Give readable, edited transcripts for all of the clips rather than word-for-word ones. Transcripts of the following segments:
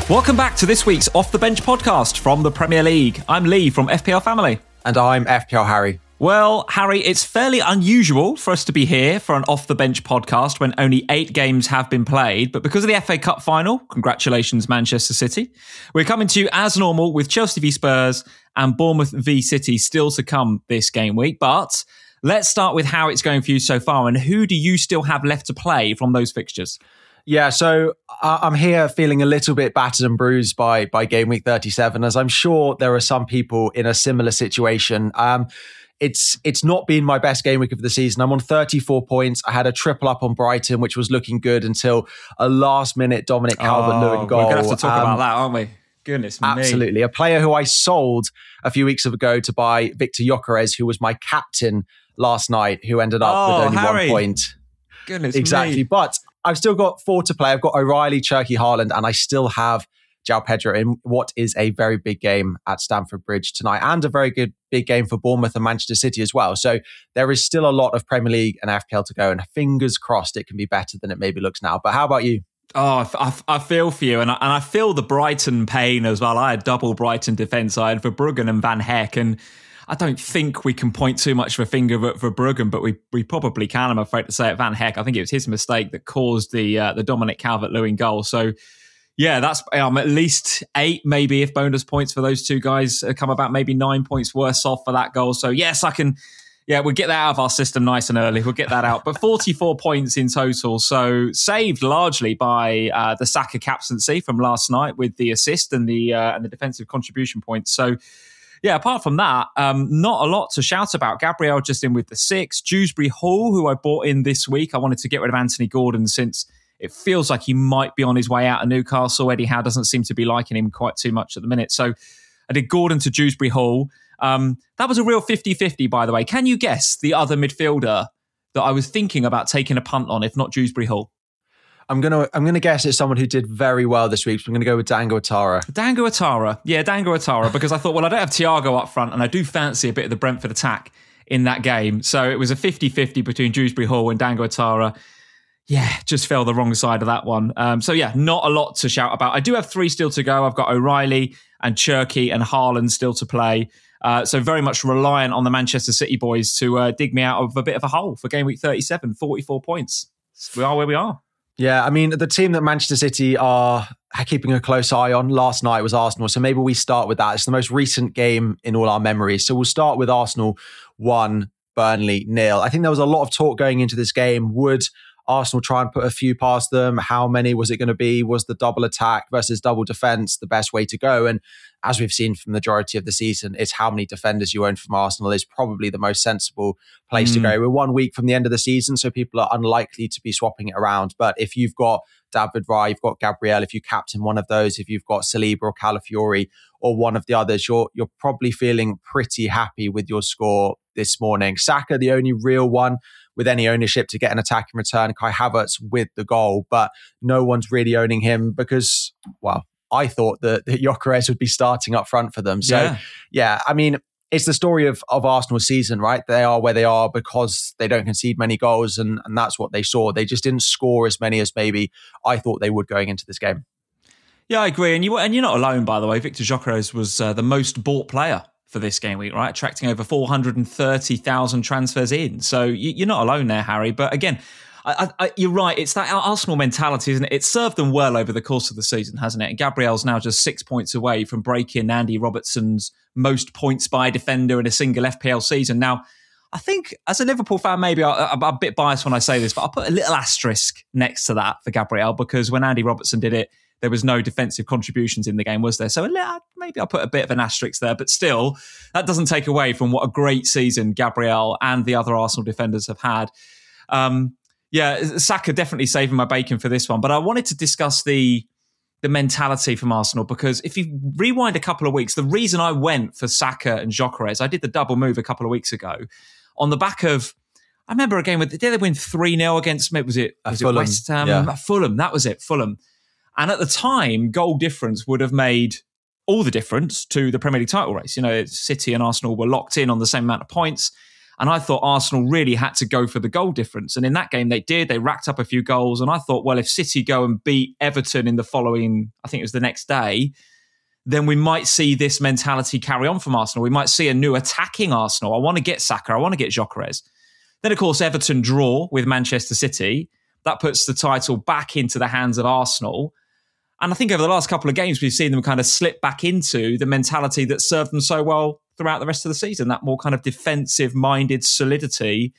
Welcome back to this week's Off the Bench podcast from the Premier League. I'm Lee from FPL Family. And I'm FPL Harry. Well, Harry, it's fairly unusual for us to be here for an Off the Bench podcast when only 8 games have been played. But because of the FA Cup final, congratulations Manchester City, we're coming to you as normal with Chelsea v Spurs and Bournemouth v City still to come this game week. But let's start with how it's going for you so far and who do you still have left to play from those fixtures? Yeah, so I'm here feeling a little bit battered and bruised by game week 37, as I'm sure there are some people in a similar situation. It's not been my best game week of the season. I'm on 34 points. I had a triple up on Brighton, which was looking good until a last-minute Dominic Calvert-Lewin goal. We're going to have to talk about that, aren't we? Goodness me. Absolutely. A player who I sold a few weeks ago to buy Victor Gyökeres, who was my captain last night, who ended up with only Harry. 1 point. Goodness exactly. me. But I've still got 4 to play. I've got O'Reilly, Cherki, Haaland, and I still have João Pedro in what is a very big game at Stamford Bridge tonight, and a very good big game for Bournemouth and Manchester City as well. So there is still a lot of Premier League and FPL to go, and fingers crossed it can be better than it maybe looks now. But how about you? Oh, I feel for you, and I feel the Brighton pain as well. I had double Brighton defence. I had Verbruggen and Van Heck, and I don't think we can point too much of a finger at Verbruggen, but we probably can, I'm afraid to say, at Van Heck. I think it was his mistake that caused the Dominic Calvert-Lewin goal. So, yeah, that's at least 8, maybe, if bonus points for those two guys come about, maybe 9 points worse off for that goal. So, yes, I can... Yeah, we'll get that out of our system nice and early. We'll get that out. But 44 points in total. So saved largely by the Saka captaincy from last night with the assist and the defensive contribution points. So, yeah, apart from that, not a lot to shout about. Gabriel just in with the 6. Dewsbury Hall, who I bought in this week. I wanted to get rid of Anthony Gordon since it feels like he might be on his way out of Newcastle. Eddie Howe doesn't seem to be liking him quite too much at the minute. So I did Gordon to Dewsbury Hall. That was a real 50-50, by the way. Can you guess the other midfielder that I was thinking about taking a punt on, if not Dewsbury Hall? I'm gonna guess it's someone who did very well this week. So I'm gonna go with Dango Ouattara. Dango Ouattara, because I thought, well, I don't have Thiago up front, and I do fancy a bit of the Brentford attack in that game. So it was a 50-50 between Dewsbury Hall and Dango Ouattara. Yeah, just fell the wrong side of that one. So yeah, not a lot to shout about. I do have 3 still to go. I've got O'Reilly and Cherki and Haaland still to play. So very much reliant on the Manchester City boys to dig me out of a bit of a hole for game week 37, 44 points. We are where we are. Yeah, I mean, the team that Manchester City are keeping a close eye on last night was Arsenal. So maybe we start with that. It's the most recent game in all our memories. So we'll start with Arsenal 1, Burnley 0. I think there was a lot of talk going into this game. Would Arsenal try and put a few past them? How many was it going to be? Was the double attack versus double defence the best way to go? And as we've seen from the majority of the season, it's how many defenders you own from Arsenal is probably the most sensible place to go. We're 1 week from the end of the season, so people are unlikely to be swapping it around. But if you've got David Raya, you've got Gabriel, if you captain one of those, if you've got Saliba or Calafiori or one of the others, you're probably feeling pretty happy with your score this morning. Saka, the only real one with any ownership to get an attack in return. Kai Havertz with the goal, but no one's really owning him because, well, I thought that Gyökeres would be starting up front for them. So, yeah, I mean, it's the story of Arsenal's season, right? They are where they are because they don't concede many goals, and that's what they saw. They just didn't score as many as maybe I thought they would going into this game. Yeah, I agree. And you're not alone, by the way. Victor Gyökeres was the most bought player for this game week, right? Attracting over 430,000 transfers in. So you're not alone there, Harry. But again, you're right. It's that Arsenal mentality, isn't it? It's served them well over the course of the season, hasn't it? And Gabriel's now just 6 points away from breaking Andy Robertson's most points by defender in a single FPL season. Now, I think as a Liverpool fan, maybe I'm a bit biased when I say this, but I'll put a little asterisk next to that for Gabriel, because when Andy Robertson did it, there was no defensive contributions in the game, was there? So maybe I'll put a bit of an asterisk there, but still, that doesn't take away from what a great season Gabriel and the other Arsenal defenders have had. Saka definitely saving my bacon for this one, but I wanted to discuss the mentality from Arsenal, because if you rewind a couple of weeks, the reason I went for Saka and Gyökeres, I did the double move a couple of weeks ago on the back of, I remember a game did they win 3-0 against, was it Fulham. West Ham? Yeah. Fulham, that was it, Fulham. And at the time, goal difference would have made all the difference to the Premier League title race. You know, City and Arsenal were locked in on the same amount of points. And I thought Arsenal really had to go for the goal difference. And in that game, they did. They racked up a few goals. And I thought, well, if City go and beat Everton in the following, I think it was the next day, then we might see this mentality carry on from Arsenal. We might see a new attacking Arsenal. I want to get Saka. I want to get Gyökeres. Then, of course, Everton draw with Manchester City. That puts the title back into the hands of Arsenal. And I think over the last couple of games, we've seen them kind of slip back into the mentality that served them so well throughout the rest of the season, that more kind of defensive-minded solidity.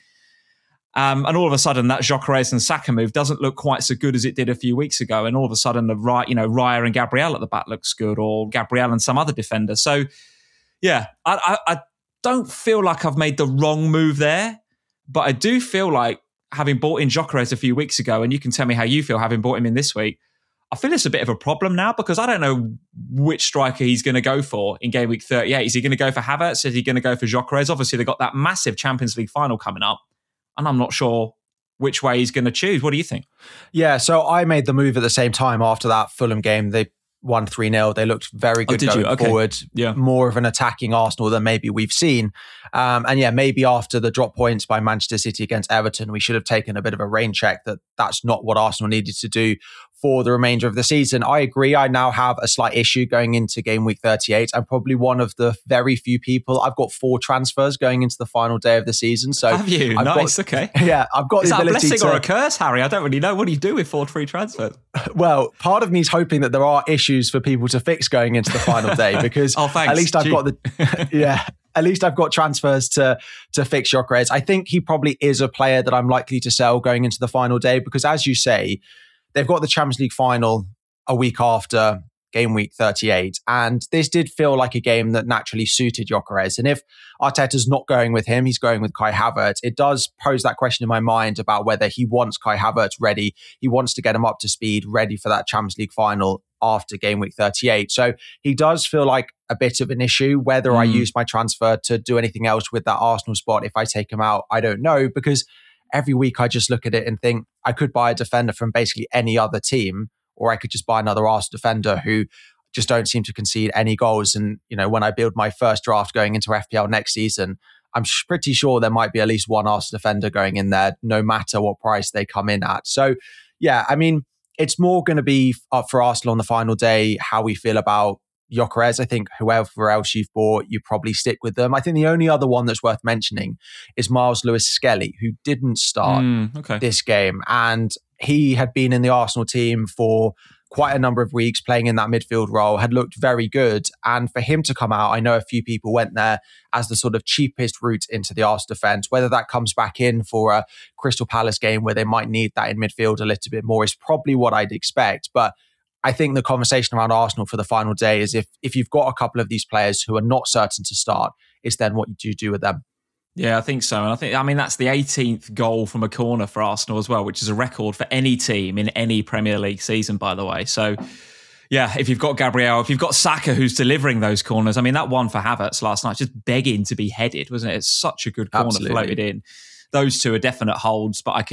And all of a sudden, that Gyökeres and Saka move doesn't look quite so good as it did a few weeks ago. And all of a sudden, Raya and Gabriel at the back looks good, or Gabriel and some other defender. So, yeah, I don't feel like I've made the wrong move there, but I do feel like having bought in Gyökeres a few weeks ago, and you can tell me how you feel having bought him in this week, I feel it's a bit of a problem now because I don't know which striker he's going to go for in game week 38. Is he going to go for Havertz? Is he going to go for Gyökeres? Obviously, they've got that massive Champions League final coming up, and I'm not sure which way he's going to choose. What do you think? Yeah, so I made the move at the same time after that Fulham game. They won 3-0. They looked very good going forward. Yeah. More of an attacking Arsenal than maybe we've seen. And yeah, maybe after the drop points by Manchester City against Everton, we should have taken a bit of a rain check that that's not what Arsenal needed to do for the remainder of the season. I agree. I now have a slight issue going into game week 38. I'm probably one of the very few people. I've got 4 transfers going into the final day of the season. So have you? Nice. Okay. Yeah, I've got. Is the that ability a blessing to, or a curse, Harry? I don't really know. What do you do with 4 free transfers? Well, part of me is hoping that there are issues for people to fix going into the final day because at least I've got the yeah. At least I've got transfers to fix Gyökeres. I think he probably is a player that I'm likely to sell going into the final day because, as you say, they've got the Champions League final a week after game week 38. And this did feel like a game that naturally suited Gyökeres. And if Arteta's not going with him, he's going with Kai Havertz, it does pose that question in my mind about whether he wants Kai Havertz ready. He wants to get him up to speed, ready for that Champions League final after game week 38. So he does feel like a bit of an issue. Whether I use my transfer to do anything else with that Arsenal spot, if I take him out, I don't know, because every week I just look at it and think I could buy a defender from basically any other team, or I could just buy another Arsenal defender who just don't seem to concede any goals. And, you know, when I build my first draft going into FPL next season, I'm pretty sure there might be at least one Arsenal defender going in there, no matter what price they come in at. So, yeah, I mean, it's more going to be up for Arsenal on the final day, how we feel about Gyökeres. I think whoever else you've bought, you probably stick with them. I think the only other one that's worth mentioning is Miles Lewis-Skelly, who didn't start this game. And he had been in the Arsenal team for quite a number of weeks playing in that midfield role, had looked very good. And for him to come out, I know a few people went there as the sort of cheapest route into the Arsenal defence. Whether that comes back in for a Crystal Palace game where they might need that in midfield a little bit more is probably what I'd expect. But I think the conversation around Arsenal for the final day is if you've got a couple of these players who are not certain to start, it's then what do you do with them? Yeah, I think so. And I mean, that's the 18th goal from a corner for Arsenal as well, which is a record for any team in any Premier League season, by the way. So, yeah, if you've got Gabriel, if you've got Saka who's delivering those corners, I mean, that one for Havertz last night, just begging to be headed, wasn't it? It's such a good corner. Absolutely. Floated in. Those two are definite holds, but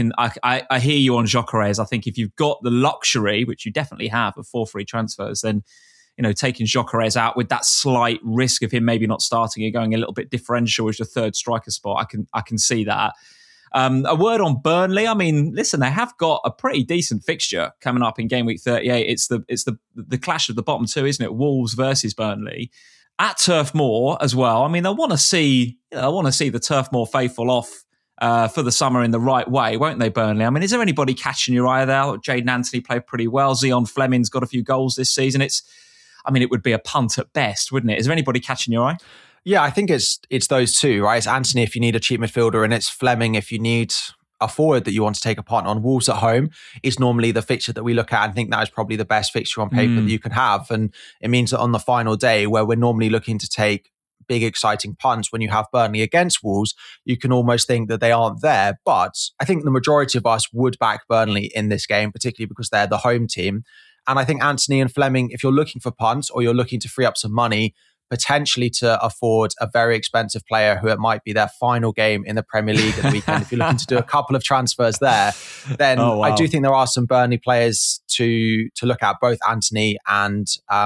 I hear you on Gyökeres. I think if you've got the luxury, which you definitely have, of 4 free transfers, then, you know, taking Gyökeres out with that slight risk of him maybe not starting and going a little bit differential as your third striker spot, I can see that. A word on Burnley. I mean, listen, they have got a pretty decent fixture coming up in game week 38. It's the clash of the bottom two, isn't it? Wolves versus Burnley at Turf Moor as well. I mean, I want to see the Turf Moor faithful off for the summer in the right way, won't they, Burnley? I mean, is there anybody catching your eye there? Jadon Anthony played pretty well. Zion Fleming's got a few goals this season. It would be a punt at best, wouldn't it? Is there anybody catching your eye? Yeah, I think it's those two, right? It's Anthony if you need a cheap midfielder, and it's Fleming if you need a forward that you want to take a partner on. Wolves at home is normally the fixture that we look at and think that is probably the best fixture on paper that you can have. And it means that on the final day, where we're normally looking to take big, exciting punts, when you have Burnley against Wolves, you can almost think that they aren't there. But I think the majority of us would back Burnley in this game, particularly because they're the home team. And I think Anthony and Fleming, if you're looking for punts or you're looking to free up some money, potentially to afford a very expensive player who it might be their final game in the Premier League at the weekend, if you're looking to do a couple of transfers there, then I do think there are some Burnley players to look at, both Anthony and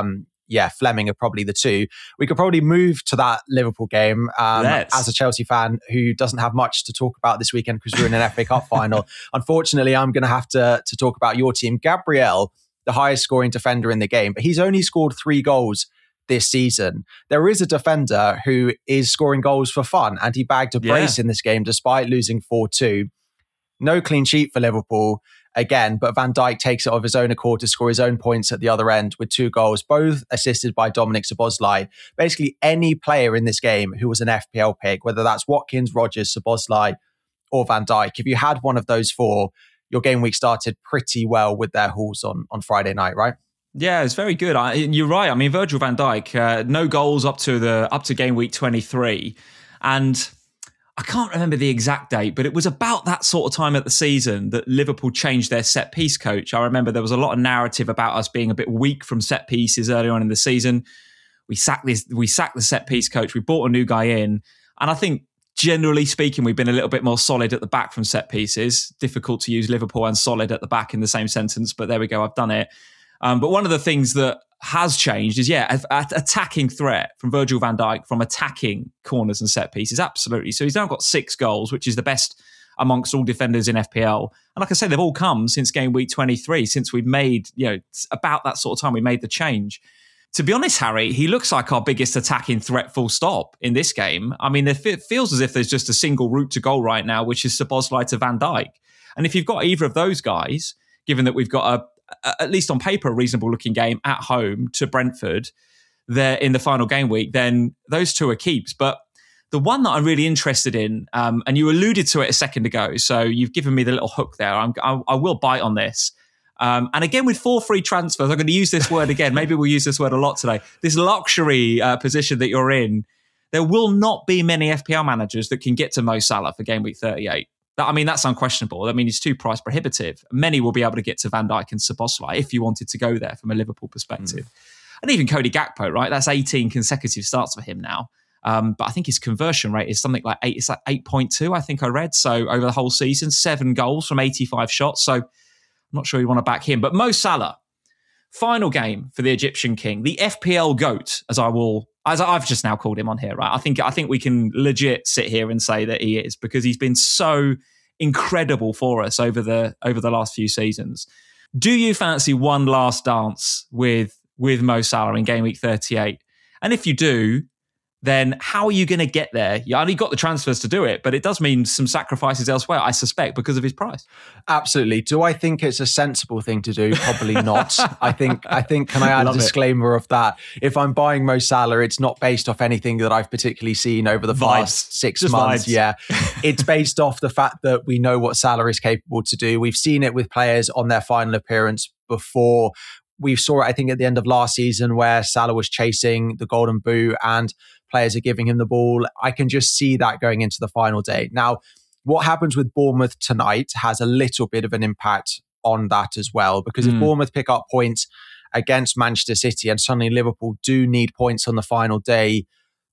Fleming are probably the two. We could probably move to that Liverpool game. As a Chelsea fan who doesn't have much to talk about this weekend because we're in an FA Cup final, unfortunately, I'm going to have to talk about your team. Gabriel, the highest scoring defender in the game, but he's only scored 3 goals this season. There is a defender who is scoring goals for fun, and he bagged a brace in this game despite losing 4-2. No clean sheet for Liverpool again, but Van Dijk takes it of his own accord to score his own points at the other end with 2 goals, both assisted by Dominic Szoboszlai. Basically, any player in this game who was an FPL pick, whether that's Watkins, Rodgers, Szoboszlai, or Van Dijk, if you had one of those 4, your game week started pretty well with their hauls on Friday night, right? Yeah, it's very good. You're right. I mean, Virgil van Dijk, no goals up to game week 23. And I can't remember the exact date, but it was about that sort of time at the season that Liverpool changed their set piece coach. I remember there was a lot of narrative about us being a bit weak from set pieces early on in the season. We sacked the set piece coach. We brought a new guy in. And I think generally speaking, we've been a little bit more solid at the back from set pieces. Difficult to use Liverpool and solid at the back in the same sentence, but there we go. I've done it. But one of the things that has changed is, attacking threat from Virgil van Dijk from attacking corners and set pieces. Absolutely. So he's now got 6 goals, which is the best amongst all defenders in FPL. And like I said, they've all come since game week 23, since we've made, about that sort of time we made the change. To be honest, Harry, he looks like our biggest attacking threat full stop in this game. I mean, it feels as if there's just a single route to goal right now, which is Szoboszlai to Van Dijk. And if you've got either of those guys, given that we've got at least on paper, a reasonable looking game at home to Brentford there in the final game week, then those 2 are keeps. But the one that I'm really interested in, and you alluded to it a second ago, so you've given me the little hook there. I will bite on this. And again, with 4 free transfers, I'm going to use this word again. Maybe we'll use this word a lot today. This luxury position that you're in, there will not be many FPL managers that can get to Mo Salah for game week 38. That's unquestionable. I mean, it's too price prohibitive. Many will be able to get to Van Dijk and Szoboszlai if you wanted to go there from a Liverpool perspective. And even Cody Gakpo, right? That's 18 consecutive starts for him now. But I think his conversion rate is something like 8. It's like 8.2, I think I read. So over the whole season, 7 goals from 85 shots. So I'm not sure you want to back him. But Mo Salah, final game for the Egyptian king, the FPL GOAT, as I've just now called him on here, right? I think we can legit sit here and say that he is, because he's been so incredible for us over the last few seasons. Do you fancy one last dance with Mo Salah in game week 38? And if you do, then how are you going to get there? You only got the transfers to do it, but it does mean some sacrifices elsewhere, I suspect, because of his price. Absolutely. Do I think it's a sensible thing to do? Probably not. I think. Can I add a disclaimer of that? If I'm buying Mo Salah, it's not based off anything that I've particularly seen over the past 6 months. Vibes. Yeah, it's based off the fact that we know what Salah is capable to do. We've seen it with players on their final appearance before. We saw it, I think, at the end of last season where Salah was chasing the Golden Boot and players are giving him the ball. I can just see that going into the final day. Now, what happens with Bournemouth tonight has a little bit of an impact on that as well, because if Bournemouth pick up points against Manchester City and suddenly Liverpool do need points on the final day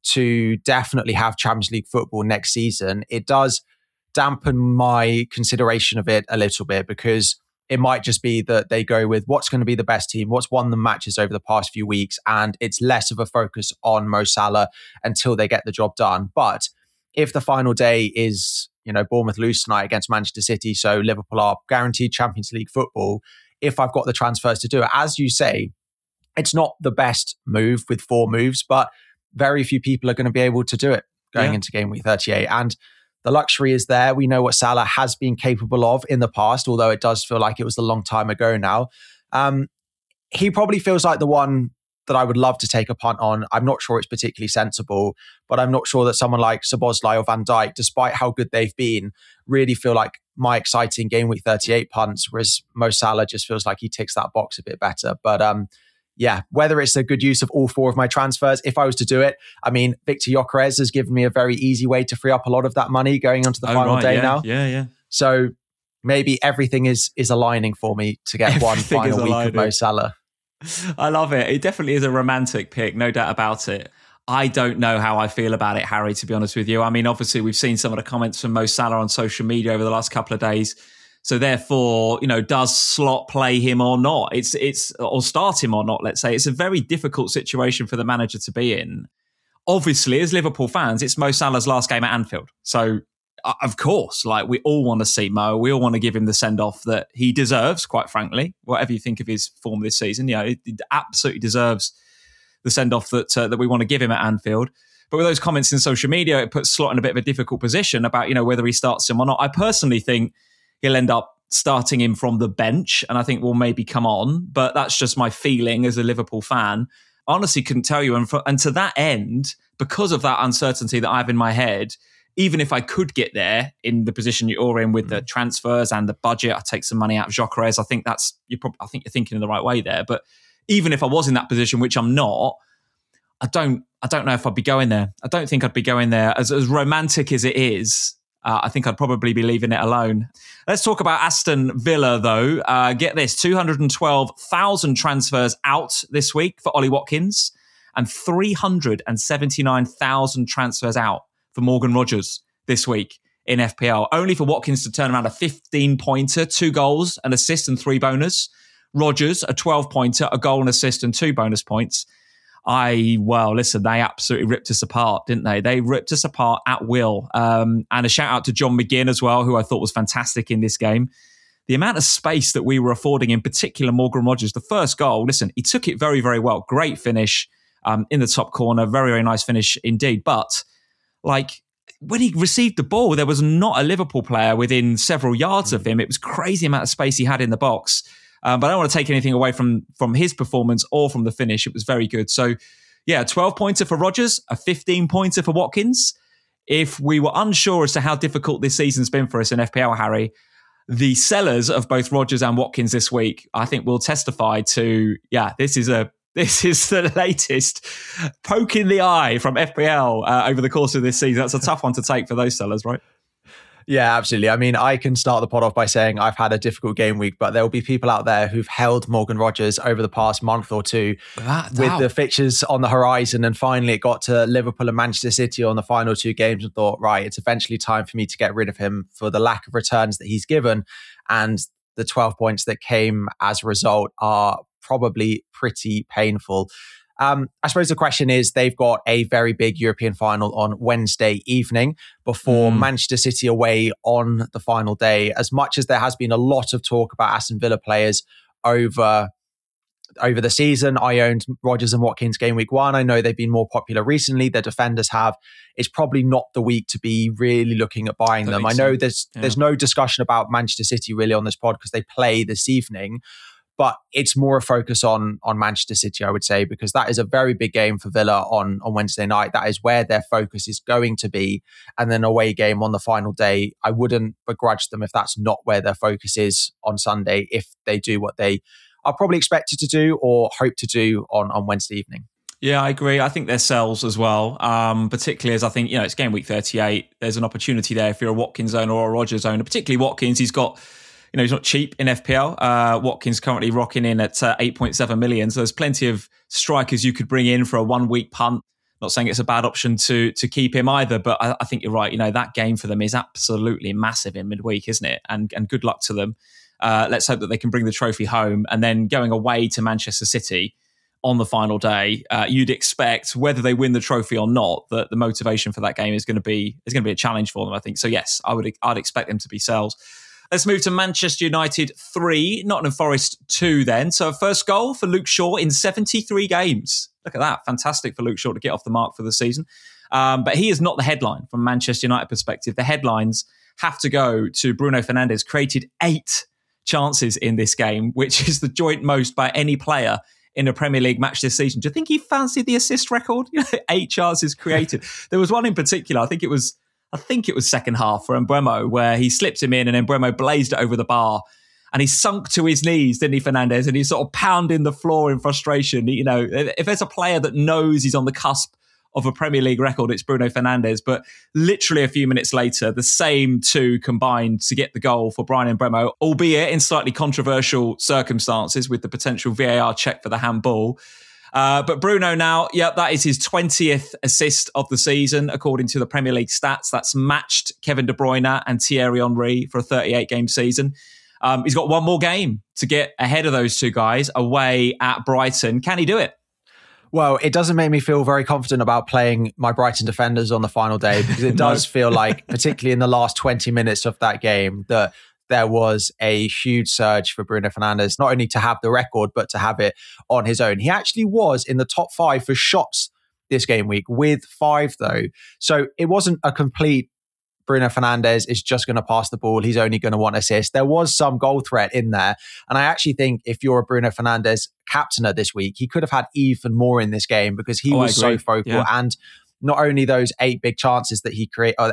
to definitely have Champions League football next season, it does dampen my consideration of it a little bit, because it might just be that they go with what's going to be the best team, what's won the matches over the past few weeks, and it's less of a focus on Mo Salah until they get the job done. But if the final day is, Bournemouth lose tonight against Manchester City, so Liverpool are guaranteed Champions League football, if I've got the transfers to do it, as you say, it's not the best move with 4 moves, but very few people are going to be able to do it going into game week 38. And the luxury is there. We know what Salah has been capable of in the past, although it does feel like it was a long time ago now. He probably feels like the one that I would love to take a punt on. I'm not sure it's particularly sensible, but I'm not sure that someone like Szoboszlai or Van Dijk, despite how good they've been, really feel like my exciting game week 38 punts, whereas Mo Salah just feels like he ticks that box a bit better. But whether it's a good use of all 4 of my transfers, if I was to do it, I mean, Victor Gyökeres has given me a very easy way to free up a lot of that money going onto the final day now. Yeah. So maybe everything is aligning for me to get one final week of Mo Salah. I love it. It definitely is a romantic pick, no doubt about it. I don't know how I feel about it, Harry, to be honest with you. I mean, obviously, we've seen some of the comments from Mo Salah on social media over the last couple of days. So therefore, does Slot play him or not? It's or start him or not, let's say. It's a very difficult situation for the manager to be in. Obviously, as Liverpool fans, it's Mo Salah's last game at Anfield. So, of course, we all want to see Mo. We all want to give him the send-off that he deserves, quite frankly. Whatever you think of his form this season, he absolutely deserves the send-off that we want to give him at Anfield. But with those comments in social media, it puts Slot in a bit of a difficult position about, whether he starts him or not. I personally think he'll end up starting him from the bench, and I think will maybe come on. But that's just my feeling as a Liverpool fan. I honestly couldn't tell you. And to that end, because of that uncertainty that I have in my head, even if I could get there in the position you're in with the transfers and the budget, I take some money out of Gyökeres. I think I think you're thinking in the right way there. But even if I was in that position, which I'm not, I don't know if I'd be going there. I don't think I'd be going there. As romantic as it is, I think I'd probably be leaving it alone. Let's talk about Aston Villa, though. Get this, 212,000 transfers out this week for Ollie Watkins and 379,000 transfers out for Morgan Rogers this week in FPL. Only for Watkins to turn around a 15-pointer, 2 goals, an assist and 3 bonus. Rogers, a 12-pointer, a goal, an assist and 2 bonus points. Listen, they absolutely ripped us apart, didn't they? They ripped us apart at will. And a shout out to John McGinn as well, who I thought was fantastic in this game. The amount of space that we were affording, in particular Morgan Rogers, the first goal, listen, he took it very, very well. Great finish in the top corner. Very, very nice finish indeed. But when he received the ball, there was not a Liverpool player within several yards of him. It was crazy amount of space he had in the box. But I don't want to take anything away from his performance or from the finish. It was very good. So, yeah, 12-pointer for Rogers, a 15-pointer for Watkins. If we were unsure as to how difficult this season's been for us in FPL, Harry, the sellers of both Rogers and Watkins this week, I think, will testify to, this is the latest poke in the eye from FPL over the course of this season. That's a tough one to take for those sellers, right? Yeah, absolutely. I mean, I can start the pod off by saying I've had a difficult game week, but there will be people out there who've held Morgan Rogers over the past month or two with the fixtures on the horizon. And finally, it got to Liverpool and Manchester City on the final 2 games and thought, right, it's eventually time for me to get rid of him for the lack of returns that he's given. And the 12 points that came as a result are probably pretty painful. I suppose the question is, they've got a very big European final on Wednesday evening before Manchester City away on the final day. As much as there has been a lot of talk about Aston Villa players over the season, I owned Rogers and Watkins game week 1. I know they've been more popular recently. Their defenders have. It's probably not the week to be really looking at buying them. I know there's no discussion about Manchester City really on this pod because they play this evening. But it's more a focus on Manchester City, I would say, because that is a very big game for Villa on Wednesday night. That is where their focus is going to be. And then away game on the final day. I wouldn't begrudge them if that's not where their focus is on Sunday, if they do what they are probably expected to do or hope to do on Wednesday evening. Yeah, I agree. I think they're sells as well, particularly as I think, it's game week 38. There's an opportunity there if you're a Watkins owner or a Rogers owner, particularly Watkins. He's got... he's not cheap in FPL. Watkins currently rocking in at 8.7 million. So there's plenty of strikers you could bring in for a 1-week punt. Not saying it's a bad option to keep him either, but I think you're right. That game for them is absolutely massive in midweek, isn't it? And good luck to them. Let's hope that they can bring the trophy home. And then going away to Manchester City on the final day, you'd expect, whether they win the trophy or not, that the motivation for that game is going to be a challenge for them, I think. So yes, I'd expect them to be sells. Let's move to Manchester United 3, Nottingham Forest 2 then. So a first goal for Luke Shaw in 73 games. Look at that. Fantastic for Luke Shaw to get off the mark for the season. But he is not the headline from Manchester United perspective. The headlines have to go to Bruno Fernandes. Created 8 chances in this game, which is the joint most by any player in a Premier League match this season. Do you think he fancied the assist record? 8 chances created. There was one in particular, I think it was second half for Mbeumo, where he slipped him in and Mbeumo blazed it over the bar and he sunk to his knees, didn't he, Fernandes? And he's sort of pounding the floor in frustration. If there's a player that knows he's on the cusp of a Premier League record, it's Bruno Fernandes. But literally a few minutes later, the same 2 combined to get the goal for Bryan Mbeumo, albeit in slightly controversial circumstances with the potential VAR check for the handball. But Bruno now, that is his 20th assist of the season, according to the Premier League stats. That's matched Kevin De Bruyne and Thierry Henry for a 38-game season. He's got one more game to get ahead of those two guys away at Brighton. Can he do it? Well, it doesn't make me feel very confident about playing my Brighton defenders on the final day, because it does feel like, particularly in the last 20 minutes of that game, that there was a huge surge for Bruno Fernandes, not only to have the record, but to have it on his own. He actually was in the top 5 for shots this game week, with 5 though. So it wasn't a complete Bruno Fernandes is just going to pass the ball, he's only going to want assists. There was some goal threat in there. And I actually think if you're a Bruno Fernandes captainer this week, he could have had even more in this game, because he was so vocal. Yeah. And not only those 8 chances that he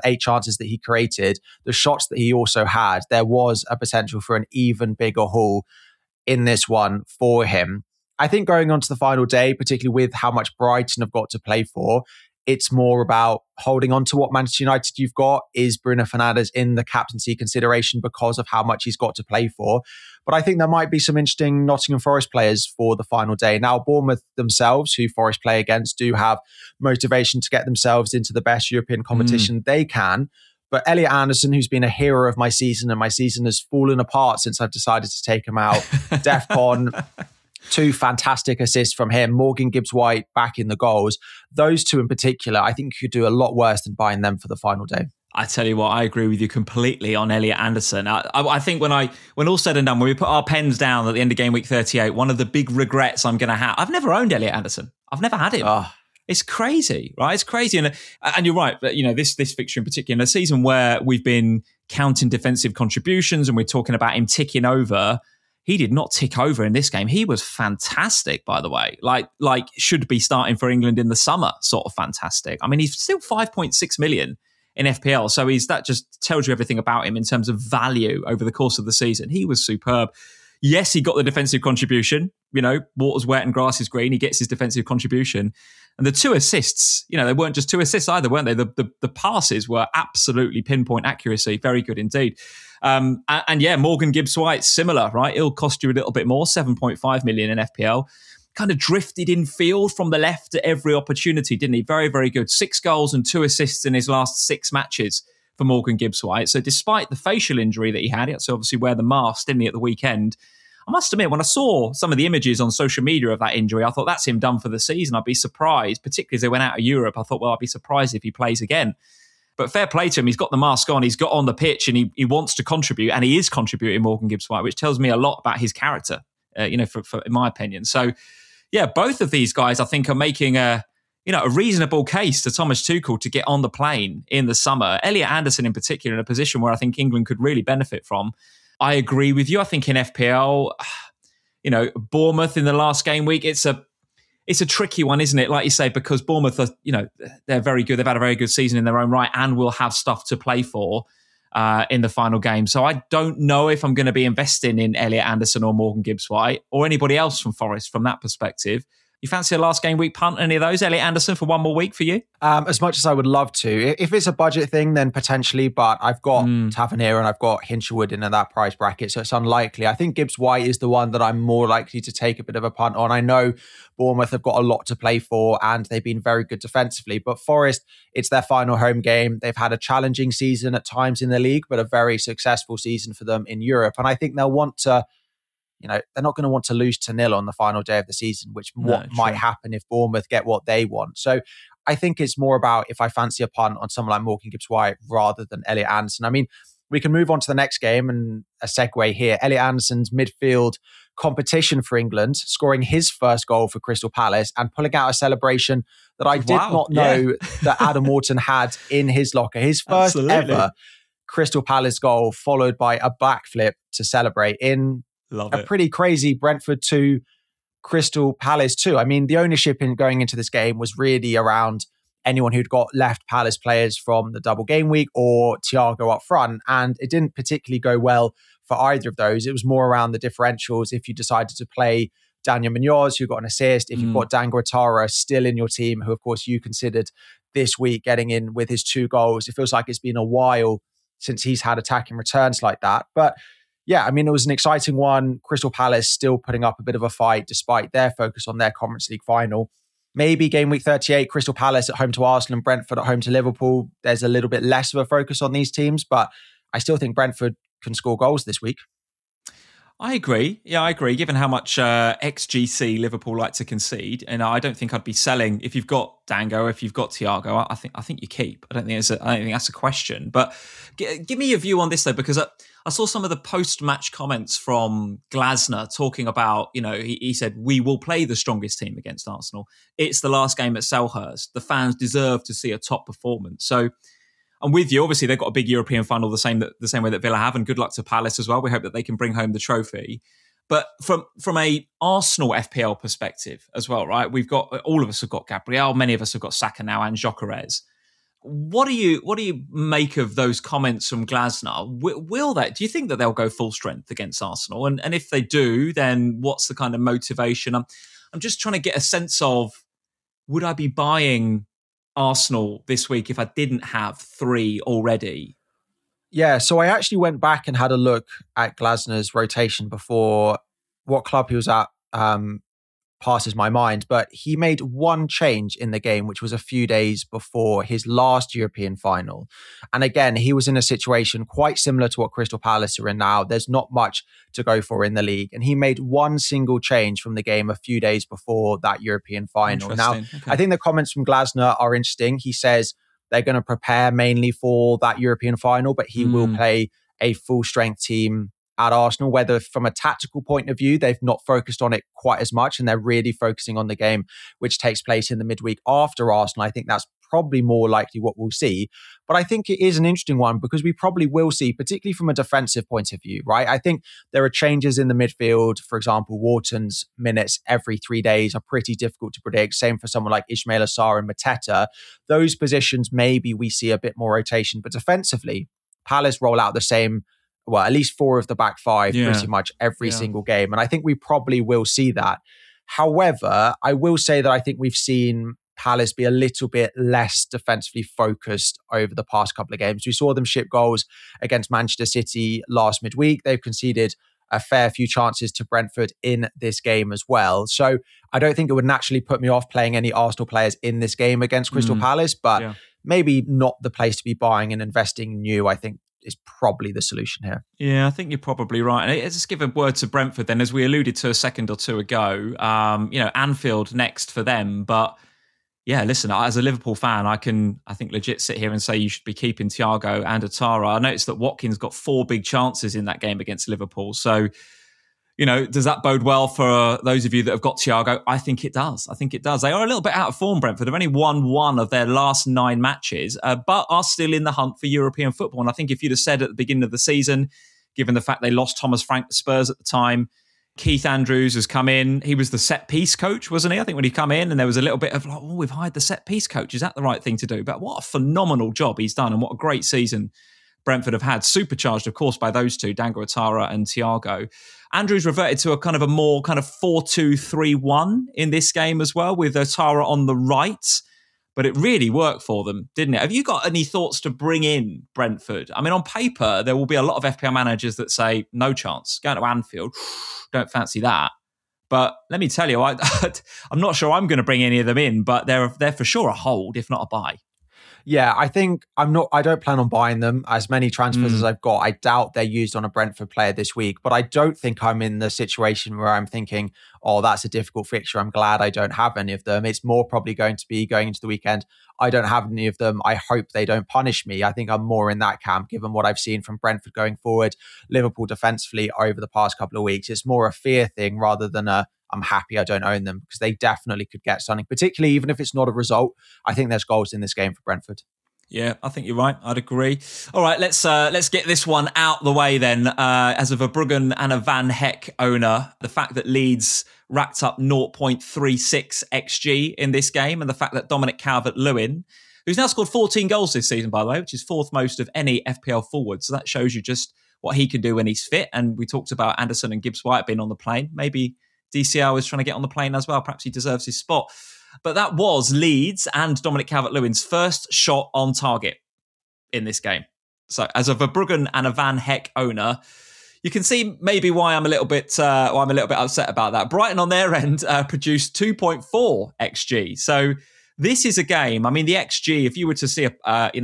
created, the shots that he also had, there was a potential for an even bigger haul in this one for him. I think going on to the final day, particularly with how much Brighton have got to play for, it's more about holding on to what Manchester United you've got. Is Bruno Fernandes in the captaincy consideration because of how much he's got to play for? But I think there might be some interesting Nottingham Forest players for the final day. Now, Bournemouth themselves, who Forest play against, do have motivation to get themselves into the best European competition they can. But Elliot Anderson, who's been a hero of my season, and my season has fallen apart since I've decided to take him out. DEFCON, 2 fantastic assists from him. Morgan Gibbs-White back in the goals. Those 2 in particular, I think you could do a lot worse than buying them for the final day. I tell you what, I agree with you completely on Elliot Anderson. I think when all said and done, when we put our pens down at the end of game week 38, one of the big regrets I'm going to have, I've never owned Elliot Anderson. I've never had him. Oh. It's crazy, right? It's crazy. And you're right, but this fixture in particular, in a season where we've been counting defensive contributions and we're talking about him ticking over, he did not tick over in this game. He was fantastic, by the way. Like should be starting for England in the summer, sort of fantastic. I mean, he's still 5.6 million in FPL. So that just tells you everything about him in terms of value over the course of the season. He was superb. Yes, he got the defensive contribution. Water's wet and grass is green. He gets his defensive contribution. And the 2 assists, they weren't just 2 assists either, weren't they? The passes were absolutely pinpoint accuracy. Very good indeed. And Morgan Gibbs-White, similar, right? It'll cost you a little bit more, 7.5 million in FPL. Kind of drifted in field from the left at every opportunity, didn't he? Very, very good. 6 goals and 2 assists in his last 6 matches for Morgan Gibbs-White. So despite the facial injury that he had to obviously wear the mask, didn't he, at the weekend? I must admit, when I saw some of the images on social media of that injury, I thought that's him done for the season. I'd be surprised, particularly as they went out of Europe. I thought, well, I'd be surprised if he plays again. But fair play to him. He's got the mask on. He's got on the pitch and he wants to contribute. And he is contributing, Morgan Gibbs-White, which tells me a lot about his character, for in my opinion. So, yeah, both of these guys, I think, are making a reasonable case to Thomas Tuchel to get on the plane in the summer. Elliot Anderson in particular, in a position where I think England could really benefit from. I agree with you. I think in FPL, Bournemouth in the last game week, it's a tricky one, isn't it? Like you say, because Bournemouth are, they're very good. They've had a very good season in their own right and will have stuff to play for in the final game. So I don't know if I'm going to be investing in Elliot Anderson or Morgan Gibbs-White or anybody else from Forest from that perspective. You fancy a last game week punt, any of those? Elliot Anderson for one more week for you? As much as I would love to. If it's a budget thing, then potentially, but I've got Tavernier and I've got Hinshelwood in that price bracket, so it's unlikely. I think Gibbs-White is the one that I'm more likely to take a bit of a punt on. I know Bournemouth have got a lot to play for and they've been very good defensively, but Forest, it's their final home game. They've had a challenging season at times in the league, but a very successful season for them in Europe. And I think they'll want to, they're not going to want to lose to 0 on the final day of the season, which might happen if Bournemouth get what they want. So I think it's more about if I fancy a punt on someone like Morgan Gibbs-White rather than Elliot Anderson. I mean, we can move on to the next game and a segue here. Elliot Anderson's midfield competition for England, scoring his first goal for Crystal Palace and pulling out a celebration that I did not know that Adam Wharton had in his locker. His first ever Crystal Palace goal, followed by a backflip to celebrate in pretty crazy Brentford 2, Crystal Palace 2. I mean, the ownership in going into this game was really around anyone who'd got left Palace players from the double game week or Thiago up front. And it didn't particularly go well for either of those. It was more around the differentials. If you decided to play Daniel Munoz, who got an assist, if you've got Dan Guattara still in your team, who of course you considered this week getting in with his 2 goals. It feels like it's been a while since he's had attacking returns like that. But yeah, I mean, it was an exciting one. Crystal Palace still putting up a bit of a fight despite their focus on their Conference League final. Maybe game week 38, Crystal Palace at home to Arsenal and Brentford at home to Liverpool. There's a little bit less of a focus on these teams, but I still think Brentford can score goals this week. I agree. Yeah, I agree. Given how much XGC Liverpool like to concede, and I don't think I'd be selling if you've got Dango, if you've got Thiago. I think you keep. I don't think that's a question. But give me your view on this though, because I saw some of the post-match comments from Glasner talking about, he said we will play the strongest team against Arsenal. It's the last game at Selhurst. The fans deserve to see a top performance. So I'm with you. Obviously, they've got a big European final the same way that Villa have, and good luck to Palace as well. We hope that they can bring home the trophy. But from a Arsenal FPL perspective as well, right? All of us have got Gabriel, many of us have got Saka now and Gyökeres. What do you make of those comments from Glasner? Do you think that they'll go full strength against Arsenal? And if they do, then what's the kind of motivation? I'm just trying to get a sense of, would I be buying Arsenal this week if I didn't have 3 already? Yeah, so I actually went back and had a look at Glasner's rotation before. What club he was at passes my mind, but he made one change in the game, which was a few days before his last European final. And again, he was in a situation quite similar to what Crystal Palace are in now. There's not much to go for in the league. And he made one single change from the game a few days before that European final. Now, okay. I think the comments from Glasner are interesting. He says they're going to prepare mainly for that European final, but he will play a full strength team at Arsenal, whether from a tactical point of view, they've not focused on it quite as much and they're really focusing on the game which takes place in the midweek after Arsenal. I think that's probably more likely what we'll see. But I think it is an interesting one because we probably will see, particularly from a defensive point of view, right? I think there are changes in the midfield. For example, Wharton's minutes every 3 days are pretty difficult to predict. Same for someone like Ismaila Sarr and Mateta. Those positions, maybe we see a bit more rotation, but defensively, Palace roll out the same, well, at least 4 of the back 5 pretty much every single game. And I think we probably will see that. However, I will say that I think we've seen Palace be a little bit less defensively focused over the past couple of games. We saw them ship goals against Manchester City last midweek. They've conceded a fair few chances to Brentford in this game as well. So I don't think it would naturally put me off playing any Arsenal players in this game against Crystal Palace, but maybe not the place to be buying and investing new, I think, is probably the solution here. Yeah, I think you're probably right. And let's just give a word to Brentford then, as we alluded to a second or two ago. Anfield next for them. But yeah, listen, as a Liverpool fan, I think legit sit here and say you should be keeping Thiago and Atara. I noticed that Watkins got 4 big chances in that game against Liverpool. So, does that bode well for those of you that have got Thiago? I think it does. They are a little bit out of form, Brentford. They've only won 1 of their last 9 matches, but are still in the hunt for European football. And I think if you'd have said at the beginning of the season, given the fact they lost Thomas Frank to Spurs at the time, Keith Andrews has come in. He was the set-piece coach, wasn't he? I think when he come in, and there was a little bit of like, we've hired the set-piece coach. Is that the right thing to do? But what a phenomenal job he's done, and what a great season Brentford have had, supercharged, of course, by those two, Dango Atara and Thiago. Andrews reverted to a more 4-2-3-1 in this game as well, with Atara on the right. But it really worked for them, didn't it? Have you got any thoughts to bring in Brentford? I mean, on paper, there will be a lot of FPL managers that say, no chance, going to Anfield, don't fancy that. But let me tell you, I'm not sure I'm going to bring any of them in, but they're for sure a hold, if not a buy. Yeah, I don't plan on buying them. As many transfers as I've got, I doubt they're used on a Brentford player this week. But I don't think I'm in the situation where I'm thinking, oh, that's a difficult fixture. I'm glad I don't have any of them. It's more probably going to be going into the weekend, I don't have any of them. I hope they don't punish me. I think I'm more in that camp, given what I've seen from Brentford going forward, Liverpool defensively over the past couple of weeks. It's more a fear thing rather than I'm happy I don't own them, because they definitely could get something, particularly even if it's not a result. I think there's goals in this game for Brentford. Yeah, I think you're right. I'd agree. All right, let's get this one out the way then. As a Verbruggen and a Van Heck owner, the fact that Leeds racked up 0.36 XG in this game, and the fact that Dominic Calvert-Lewin, who's now scored 14 goals this season, by the way, which is 4th most of any FPL forward. So that shows you just what he can do when he's fit. And we talked about Anderson and Gibbs-White being on the plane. Maybe DCL is trying to get on the plane as well. Perhaps he deserves his spot. But that was Leeds and Dominic Calvert-Lewin's first shot on target in this game. So as a Verbruggen and a Van Heck owner, you can see maybe why I'm a little bit upset about that. Brighton on their end produced 2.4 XG. So this is a game. I mean, the XG. If you were to see an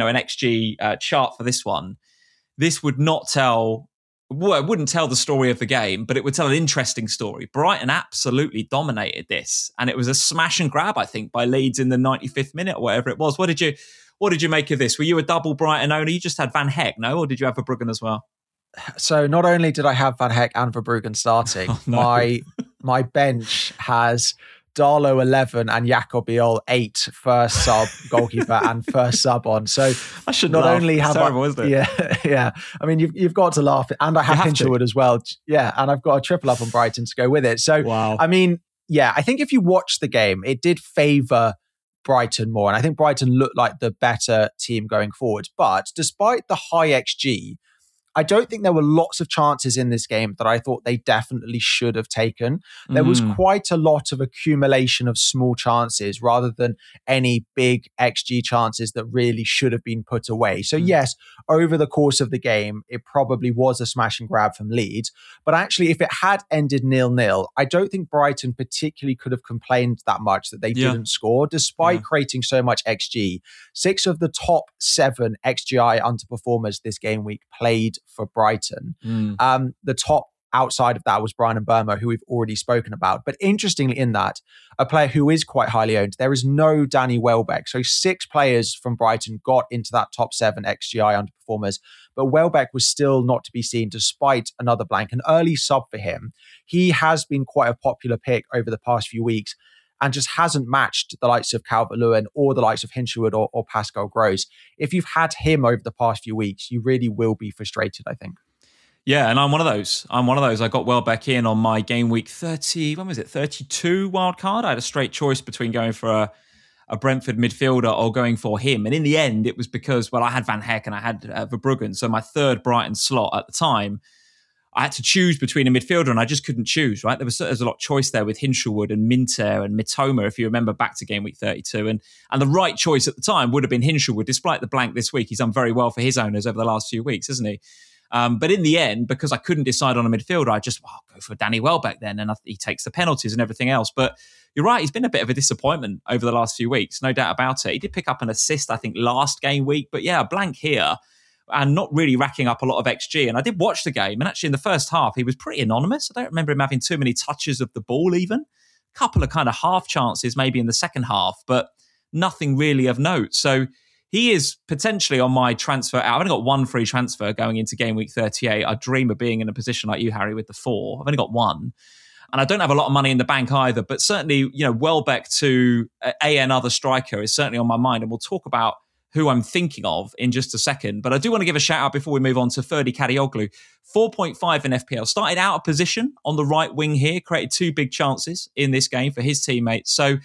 XG chart for this one, this would not tell. Well, it wouldn't tell the story of the game, but it would tell an interesting story. Brighton absolutely dominated this, and it was a smash and grab, I think, by Leeds in the 95th minute or whatever it was. What did you make of this? Were you a double Brighton owner? You just had Van Heck, no? Or did you have Verbruggen as well? So not only did I have Van Heck and Verbruggen starting, my bench has Darlow 11 and Jakob Iol 8 first sub goalkeeper and first sub on. So I should not laugh. only have it's terrible, isn't it? Yeah. I mean, you've got to laugh, and I have Hinshelwood as well. Yeah, and I've got a triple up on Brighton to go with it. So wow. I mean, yeah, I think if you watch the game, it did favour Brighton more, and I think Brighton looked like the better team going forward. But despite the high XG, I don't think there were lots of chances in this game that I thought they definitely should have taken. There was quite a lot of accumulation of small chances rather than any big XG chances that really should have been put away. So yes, over the course of the game, it probably was a smash and grab from Leeds. But actually, if it had ended 0-0, I don't think Brighton particularly could have complained that much that they didn't score, despite creating so much XG. 6 of the top 7 XGI underperformers this game week played for Brighton. The top outside of that was Brian Mbeumo, who we've already spoken about. But interestingly in that, a player who is quite highly owned, there is no Danny Welbeck. So 6 players from Brighton got into that top 7 XGI underperformers, but Welbeck was still not to be seen despite another blank. An early sub for him. He has been quite a popular pick over the past few weeks and just hasn't matched the likes of Calvert-Lewin or the likes of Hinshelwood or Pascal Gross. If you've had him over the past few weeks, you really will be frustrated, I think. Yeah, and I'm one of those. I got Welbeck in on my game week 32 wild card. I had a straight choice between going for a Brentford midfielder or going for him. And in the end, it was because, I had Van Heck and I had Verbruggen. So my third Brighton slot at the time, I had to choose between a midfielder and I just couldn't choose, right? There was a lot of choice there with Hinshelwood and Minter and Mitoma, if you remember back to game week 32. And the right choice at the time would have been Hinshelwood, despite the blank this week. He's done very well for his owners over the last few weeks, hasn't he? But in the end, because I couldn't decide on a midfielder, I just go for Danny Welbeck then. And he takes the penalties and everything else. But you're right, he's been a bit of a disappointment over the last few weeks, no doubt about it. He did pick up an assist, I think, last game week. But yeah, a blank here. And not really racking up a lot of XG. And I did watch the game, and actually in the first half, he was pretty anonymous. I don't remember him having too many touches of the ball even. A couple of kind of half chances maybe in the second half, but nothing really of note. So he is potentially on my transfer. I've only got 1 free transfer going into game week 38. I dream of being in a position like you, Harry, with the 4. I've only got 1. And I don't have a lot of money in the bank either, but certainly, Welbeck to another striker is certainly on my mind. And we'll talk about who I'm thinking of in just a second. But I do want to give a shout out before we move on to Ferdy Kadioglu. 4.5 in FPL. Started out of position on the right wing here, created 2 big chances in this game for his teammates. So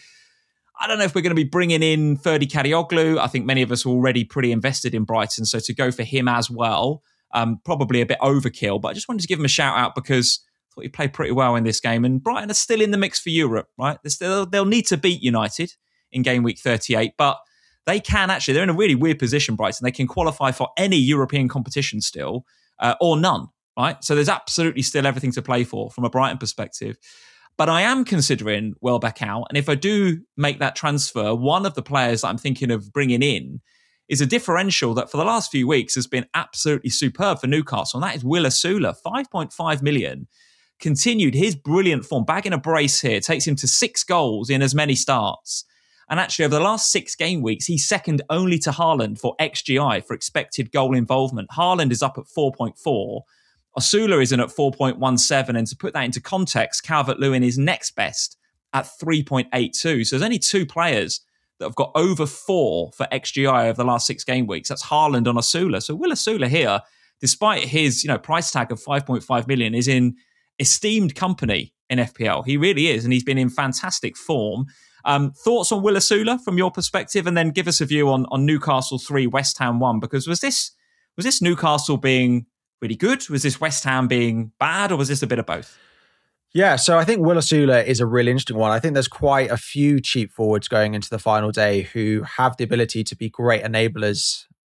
I don't know if we're going to be bringing in Ferdy Kadioglu. I think many of us are already pretty invested in Brighton. So to go for him as well, probably a bit overkill. But I just wanted to give him a shout out because I thought he played pretty well in this game. And Brighton are still in the mix for Europe, right? They'll need to beat United in game week 38. But they can actually, they're in a really weird position, Brighton. They can qualify for any European competition still, or none, right? So there's absolutely still everything to play for from a Brighton perspective. But I am considering Welbeck out. And if I do make that transfer, one of the players that I'm thinking of bringing in is a differential that for the last few weeks has been absolutely superb for Newcastle. And that is Will Osula, 5.5 million. Continued his brilliant form, bagging a brace here, takes him to 6 goals in as many starts. And actually, over the last 6 game weeks, he's second only to Haaland for XGI, for expected goal involvement. Haaland is up at 4.4. Osula is in at 4.17. And to put that into context, Calvert-Lewin is next best at 3.82. So there's only 2 players that have got over 4 for XGI over the last 6 game weeks. That's Haaland and Osula. So Will Osula here, despite his price tag of 5.5 million, is in esteemed company in FPL. He really is. And he's been in fantastic form. Thoughts on Will Osula from your perspective, and then give us a view on Newcastle 3, West Ham 1, because was this Newcastle being really good? Was this West Ham being bad, or was this a bit of both? Yeah, so I think Will Osula is a really interesting one. I think there's quite a few cheap forwards going into the final day who have the ability to be great enablers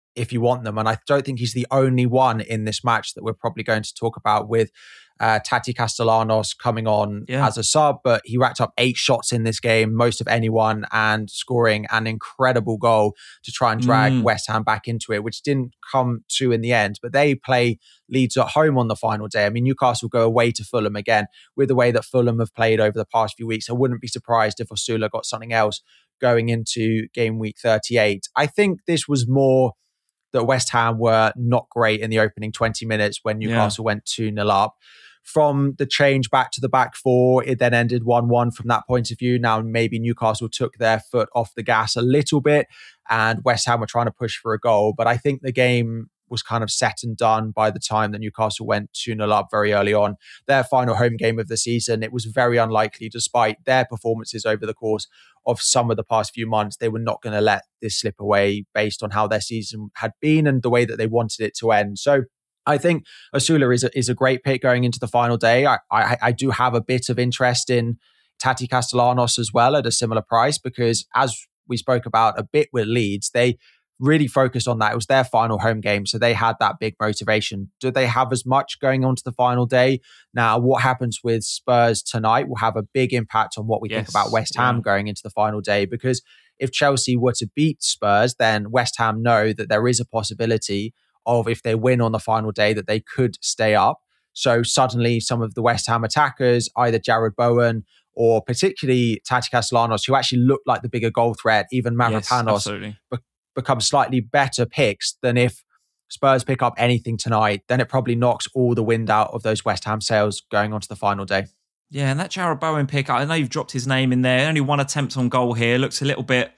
if you want them. And I don't think he's the only one in this match that we're probably going to talk about with Tati Castellanos coming on as a sub, but he racked up 8 shots in this game, most of anyone, and scoring an incredible goal to try and drag West Ham back into it, which didn't come to in the end. But they play Leeds at home on the final day. I mean, Newcastle go away to Fulham again. With the way that Fulham have played over the past few weeks, I wouldn't be surprised if Osula got something else going into game week 38. I think this was more that West Ham were not great in the opening 20 minutes when Newcastle went 2-0 up. From the change back to the back four, it then ended 1-1 from that point of view. Now, maybe Newcastle took their foot off the gas a little bit and West Ham were trying to push for a goal. But I think the game was kind of set and done by the time that Newcastle went 2-0 up very early on. Their final home game of the season, it was very unlikely, despite their performances over the course of some of the past few months, they were not going to let this slip away based on how their season had been and the way that they wanted it to end. So I think Osula is a great pick going into the final day. I do have a bit of interest in Tati Castellanos as well at a similar price, because as we spoke about a bit with Leeds, they really focused on that. It was their final home game, so they had that big motivation. Do they have as much going on to the final day? Now, what happens with Spurs tonight will have a big impact on what we think about West Ham going into the final day, because if Chelsea were to beat Spurs, then West Ham know that there is a possibility of, if they win on the final day, that they could stay up. So suddenly some of the West Ham attackers, either Jared Bowen or particularly Tati Castellanos, who actually looked like the bigger goal threat, even Mavropanos, become slightly better picks than if Spurs pick up anything tonight. Then it probably knocks all the wind out of those West Ham sails going on to the final day. Yeah, and that Jared Bowen pick, I know you've dropped his name in there. Only one attempt on goal here. Looks a little bit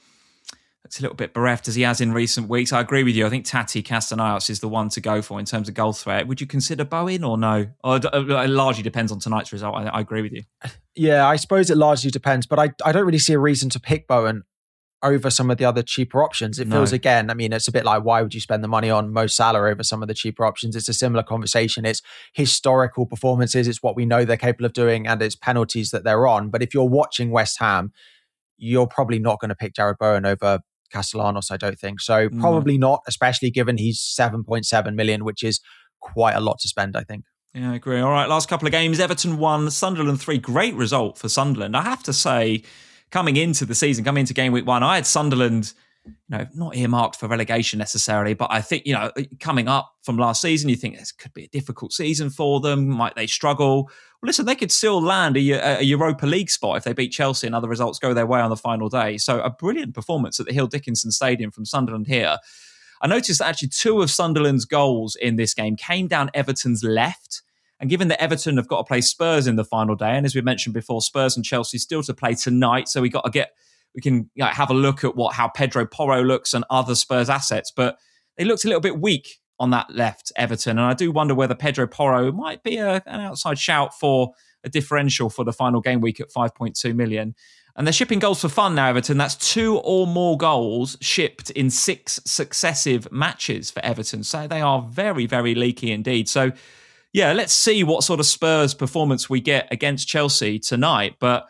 bereft as he has in recent weeks. I agree with you. I think Tati Castellanos is the one to go for in terms of goal threat. Would you consider Bowen or no? Or it largely depends on tonight's result. I agree with you. Yeah, I suppose it largely depends, but I don't really see a reason to pick Bowen over some of the other cheaper options. It feels, again, I mean, it's a bit like, why would you spend the money on Mo Salah over some of the cheaper options? It's a similar conversation. It's historical performances. It's what we know they're capable of doing, and it's penalties that they're on. But if you're watching West Ham, you're probably not going to pick Jared Bowen over Castellanos, I don't think. So probably not, especially given he's 7.7 million, which is quite a lot to spend, I think. Yeah, I agree. All right, last couple of games. Everton 1, Sunderland 3. Great result for Sunderland. I have to say, coming into the season, coming into game week 1, I had Sunderland, not earmarked for relegation necessarily, but I think, coming up from last season, you think this could be a difficult season for them. Might they struggle? Well, listen, they could still land a Europa League spot if they beat Chelsea and other results go their way on the final day. So a brilliant performance at the Hill Dickinson Stadium from Sunderland here. I noticed that actually 2 of Sunderland's goals in this game came down Everton's left. And given that Everton have got to play Spurs in the final day, and as we mentioned before, Spurs and Chelsea still to play tonight, so we can have a look at how Pedro Porro looks and other Spurs assets, but they looked a little bit weak on that left, Everton, and I do wonder whether Pedro Porro might be an outside shout for a differential for the final game week at 5.2 million. And they're shipping goals for fun now, Everton. That's 2 or more goals shipped in 6 successive matches for Everton. So they are very, very leaky indeed. So yeah, let's see what sort of Spurs performance we get against Chelsea tonight. But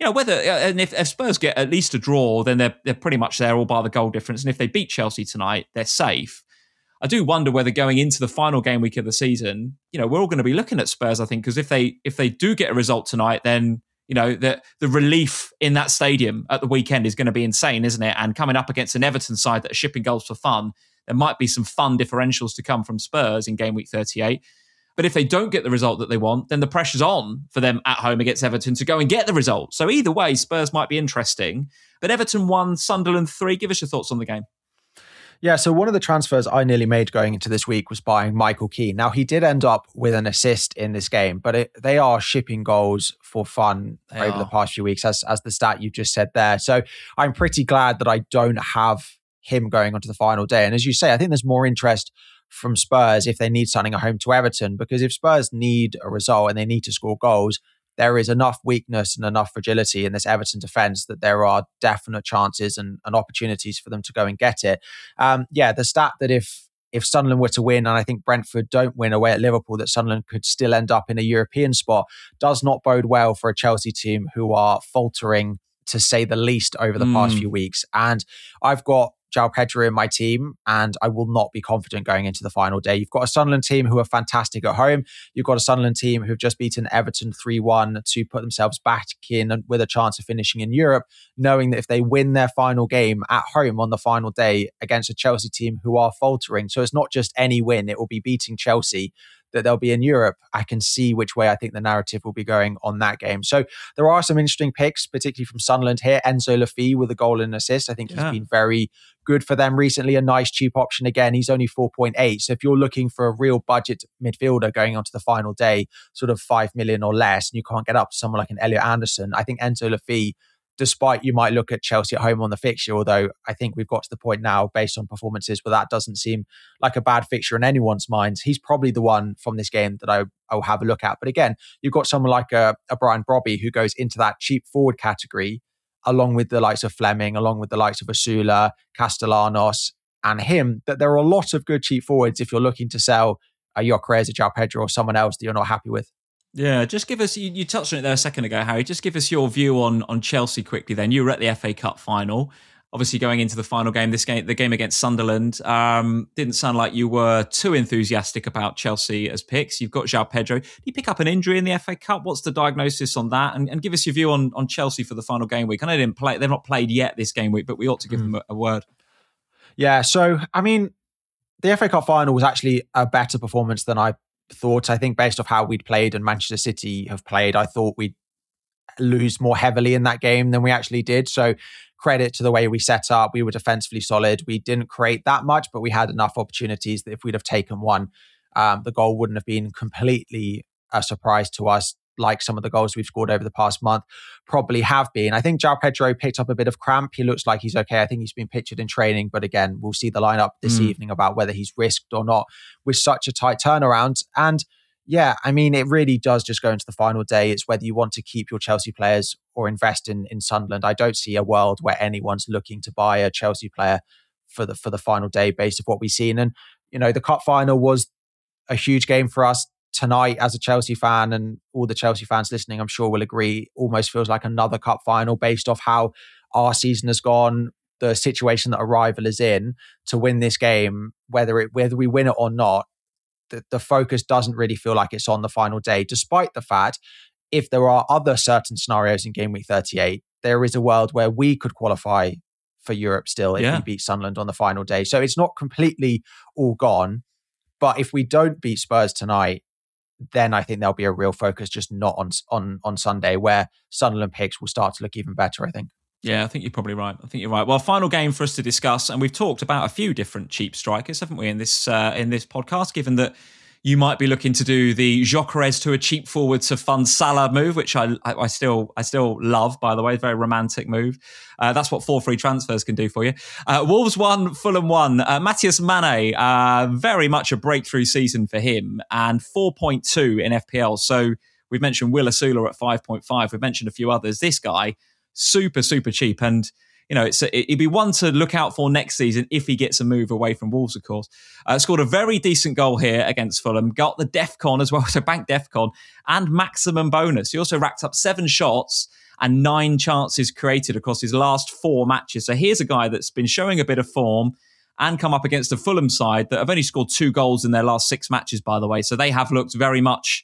if Spurs get at least a draw, then they're pretty much there all by the goal difference. And if they beat Chelsea tonight, they're safe. I do wonder whether going into the final game week of the season, we're all going to be looking at Spurs, I think, because if they do get a result tonight, then the relief in that stadium at the weekend is going to be insane, isn't it? And coming up against an Everton side that are shipping goals for fun, there might be some fun differentials to come from Spurs in game week 38. But if they don't get the result that they want, then the pressure's on for them at home against Everton to go and get the result. So either way, Spurs might be interesting. But Everton 1, Sunderland 3. Give us your thoughts on the game. Yeah, so one of the transfers I nearly made going into this week was buying Michael Keane. Now, he did end up with an assist in this game, but they are shipping goals for fun over the past few weeks, as the stat you just said there. So I'm pretty glad that I don't have him going onto the final day. And as you say, I think there's more interest from Spurs if they need something at home to Everton, because if Spurs need a result and they need to score goals, there is enough weakness and enough fragility in this Everton defence that there are definite chances and opportunities for them to go and get it. The stat that if Sunderland were to win, and I think Brentford don't win away at Liverpool, that Sunderland could still end up in a European spot, does not bode well for a Chelsea team who are faltering, to say the least, over the past few weeks. And I've got João Pedro in my team, and I will not be confident going into the final day. You've got a Sunderland team who are fantastic at home. You've got a Sunderland team who've just beaten Everton 3-1 to put themselves back in with a chance of finishing in Europe, knowing that if they win their final game at home on the final day against a Chelsea team who are faltering, so it's not just any win, it will be beating Chelsea, that they'll be in Europe. I can see which way I think the narrative will be going on that game. So there are some interesting picks, particularly from Sunderland here. Enzo Laffi with a goal and assist. I think he's been very good for them recently. A nice cheap option. Again, he's only 4.8. So if you're looking for a real budget midfielder going onto the final day, sort of 5 million or less, and you can't get up to someone like an Elliot Anderson, I think Enzo Laffi, despite you might look at Chelsea at home on the fixture, although I think we've got to the point now based on performances where that doesn't seem like a bad fixture in anyone's minds. He's probably the one from this game that I'll have a look at. But again, you've got someone like a Brian Brobby who goes into that cheap forward category, along with the likes of Fleming, along with the likes of Asula, Castellanos, and him, that there are a lot of good cheap forwards if you're looking to sell a Gyökeres, a João Pedro, or someone else that you're not happy with. Yeah, just give us, you touched on it there a second ago, Harry, just give us your view on Chelsea quickly then. You were at the FA Cup final, obviously going into the final game, the game against Sunderland. Didn't sound like you were too enthusiastic about Chelsea as picks. You've got João Pedro. Did he pick up an injury in the FA Cup? What's the diagnosis on that? And give us your view on Chelsea for the final game week. I know they've not played yet this game week, but we ought to give them a word. Yeah, so, I mean, the FA Cup final was actually a better performance than I thought. I think based off how we'd played and Manchester City have played, I thought we'd lose more heavily in that game than we actually did. So credit to the way we set up. We were defensively solid. We didn't create that much, but we had enough opportunities that if we'd have taken one, the goal wouldn't have been completely a surprise to us, like some of the goals we've scored over the past month probably have been. I think João Pedro picked up a bit of cramp. He looks like he's okay. I think he's been pictured in training, but again, we'll see the lineup this evening about whether he's risked or not with such a tight turnaround. And yeah, I mean, it really does just go into the final day. It's whether you want to keep your Chelsea players or invest in Sunderland. I don't see a world where anyone's looking to buy a Chelsea player for the final day based on what we've seen. And, you know, the cup final was a huge game for us. Tonight, as a Chelsea fan, and all the Chelsea fans listening, I'm sure will agree, almost feels like another cup final based off how our season has gone, the situation that a rival is in. To win this game, whether we win it or not, the focus doesn't really feel like it's on the final day, despite the fact if there are other certain scenarios in game week 38, there is a world where we could qualify for Europe still if we beat Sunderland on the final day. So it's not completely all gone. But if we don't beat Spurs tonight, then I think there'll be a real focus, just not on Sunday, where Sunderland picks will start to look even better, I think. Yeah, I think you're probably right. I think you're right. Well, final game for us to discuss, and we've talked about a few different cheap strikers, haven't we, in this podcast, given that you might be looking to do the Gyökeres to a cheap forward to fund Salah move, which I still love, by the way. Very romantic move. That's what 4 free transfers can do for you. Wolves 1, Fulham 1. Matthias Mane, very much a breakthrough season for him, and 4.2 in FPL. So we've mentioned Will Asula at 5.5. We've mentioned a few others. This guy, super, super cheap. And you know, it'd be one to look out for next season if he gets a move away from Wolves, of course. Scored a very decent goal here against Fulham. Got the DEFCON as well, so bank DEFCON and maximum bonus. He also racked up 7 shots and 9 chances created across his last 4 matches. So here's a guy that's been showing a bit of form and come up against the Fulham side that have only scored 2 goals in their last 6 matches, by the way. So they have looked very much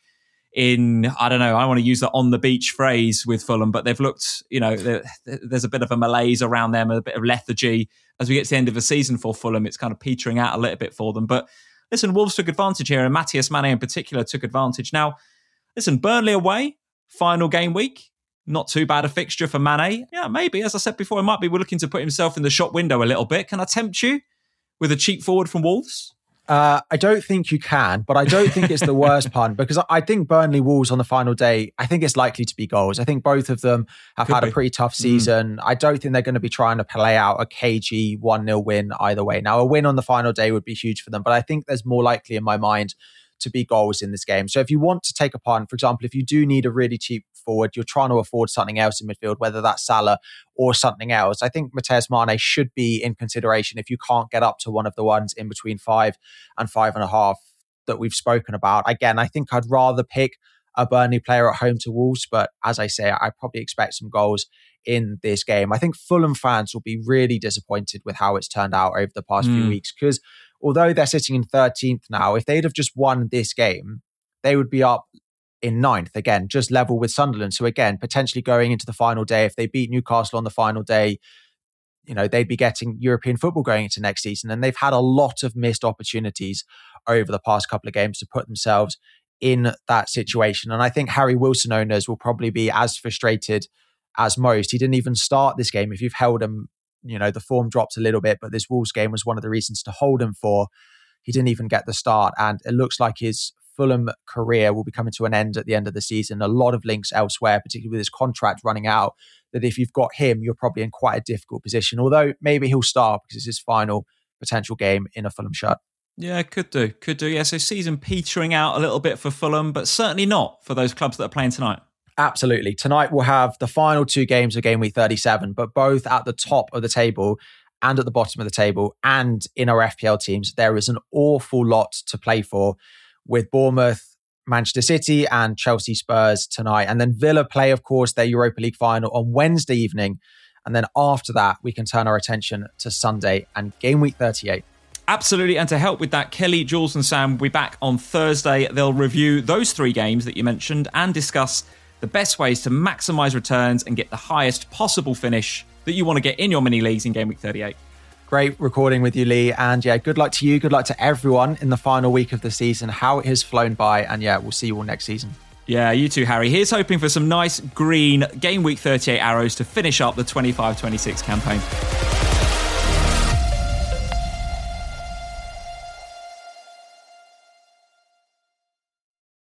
in, I don't know, I want to use the on the beach phrase with Fulham, but they've looked, you know, there's a bit of a malaise around them, a bit of lethargy. As we get to the end of the season for Fulham, it's kind of petering out a little bit for them. But listen, Wolves took advantage here, and Matthias Mane in particular took advantage. Now, listen, Burnley away, final game week. Not too bad a fixture for Mane. Yeah, maybe, as I said before, it might be looking to put himself in the shop window a little bit. Can I tempt you with a cheap forward from Wolves? I don't think you can, but I don't think it's the worst pun, because I think Burnley Wolves on the final day, I think it's likely to be goals. I think both of them have had a pretty tough season. I don't think they're going to be trying to play out a cagey 1-0 win either way. Now, a win on the final day would be huge for them, but I think there's more likely in my mind to be goals in this game. So if you want to take a punt, for example, if you do need a really cheap forward, you're trying to afford something else in midfield, whether that's Salah or something else, I think Matthias Mane should be in consideration if you can't get up to one of the ones in between 5 and 5.5 that we've spoken about. Again, I think I'd rather pick a Burnley player at home to Wolves, but as I say, I probably expect some goals in this game. I think Fulham fans will be really disappointed with how it's turned out over the past few weeks, because although they're sitting in 13th now, if they'd have just won this game, they would be up in 9th again, just level with Sunderland. So again, potentially going into the final day, if they beat Newcastle on the final day, they'd be getting European football going into next season. And they've had a lot of missed opportunities over the past couple of games to put themselves in that situation. And I think Harry Wilson owners will probably be as frustrated as most. He didn't even start this game. If you've held him, the form dropped a little bit, but this Wolves game was one of the reasons to hold him for. He didn't even get the start. And it looks like his Fulham career will be coming to an end at the end of the season. A lot of links elsewhere, particularly with his contract running out, that if you've got him, you're probably in quite a difficult position. Although maybe he'll start because it's his final potential game in a Fulham shirt. Yeah, could do. Yeah, so season petering out a little bit for Fulham, but certainly not for those clubs that are playing tonight. Absolutely. Tonight we'll have the final 2 games of game week 37, but both at the top of the table and at the bottom of the table. And in our FPL teams, there is an awful lot to play for, with Bournemouth, Manchester City and Chelsea Spurs tonight. And then Villa play, of course, their Europa League final on Wednesday evening. And then after that, we can turn our attention to Sunday and game week 38. Absolutely. And to help with that, Kelly, Jules and Sam will be back on Thursday. They'll review those 3 games that you mentioned and discuss the best ways to maximise returns and get the highest possible finish that you want to get in your mini leagues in game week 38. Great recording with you, Lee. And yeah, good luck to you. Good luck to everyone in the final week of the season. How it has flown by. And yeah, we'll see you all next season. Yeah, you too, Harry. Here's hoping for some nice green game week 38 arrows to finish up the 25-26 campaign.